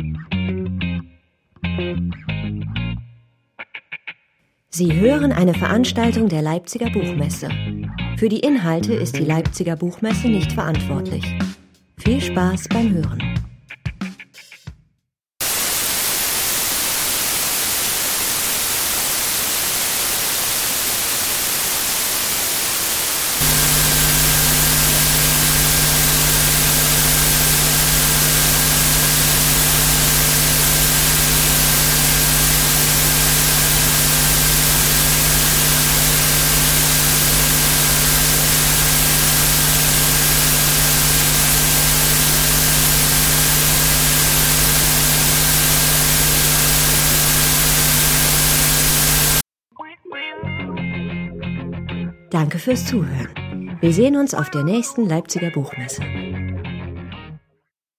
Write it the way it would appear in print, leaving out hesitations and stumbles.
Sie hören eine Veranstaltung der Leipziger Buchmesse. Für die Inhalte ist die Leipziger Buchmesse nicht verantwortlich. Viel Spaß beim Hören. Danke fürs Zuhören. Wir sehen uns auf der nächsten Leipziger Buchmesse.